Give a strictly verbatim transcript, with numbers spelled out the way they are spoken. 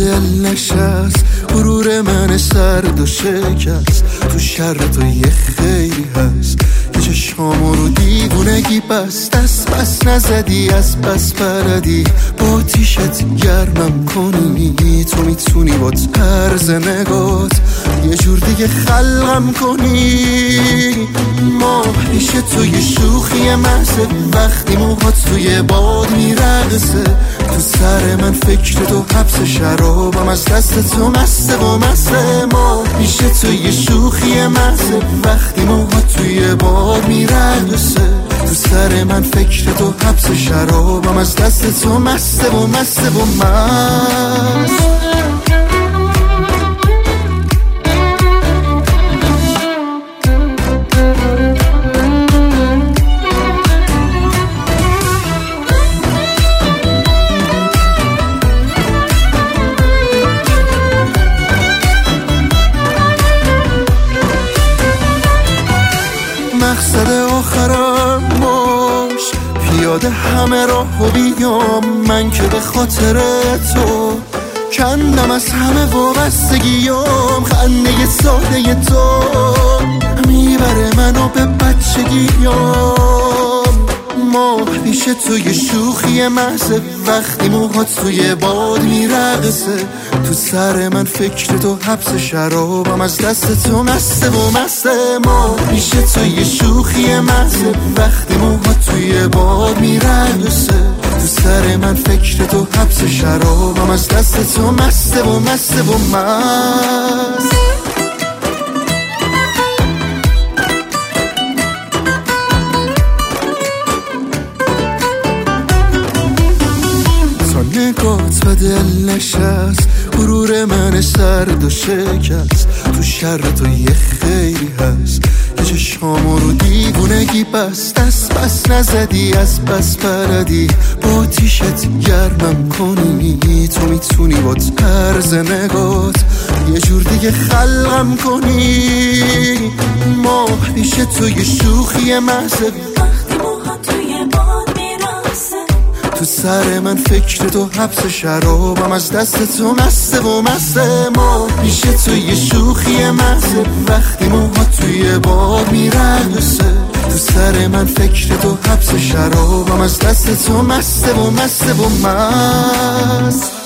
دل نشست، غرور من سرد و شکست. تو شر تو یه خیری هست که چشمامو رو دیوونگی بست. دست بس نزدی از بس بلدی با تیشت گرمم کنی. تو میتونی با طرز نگات یه جور دیگه خلقم کنی. ما پیش توی شوخی محضه، وقتی موهات توی باد میرقصه. تو سر من فکر تو حبس شرابم، از دست تو مسته و مسته. ما پیش توی شوخی محضه، وقتی موهات توی باد میرقصه. تو سر من فکر تو حبس شرابم، از دست تو مسته و مسته و مست. مقصد آخرم باش، پیاده همه راه و بیام. من که به خاطر تو کندم از همه وابستگیام. خنده ساده تو میبره منو به بچگیام. ما پیش توی شوخی محضه، وقتی موهات توی باد میرقصه. تو سر من فکر تو حبس شرابم، از دست تو مسته و مسته. ما پیش توی شوخی محضه، وقتی موهات توی باد میرقصه. تو سر من فکر تو حبس شرابم، از دست تو مسته و مسته و مست. نگات و دل نشست، غرور من سرد و شکست. تو شر تو یه خیری هست که چشمامو رو دیوونگی بست. دست بس نزدی از بس بلدی با تیشت گرمم کنی. تو میتونی با طرز نگات یه جور دیگه خلقم کنی. ما پیش توی شوخی محضه، تو سر من فکر تو حبس شرابم، از دست تو مسته و مسته. ما پیش توی شوخی محضه، وقتی موهات توی باد میرقصه. تو سر من فکر تو حبس شرابم، از دست تو مسته و مسته و مست.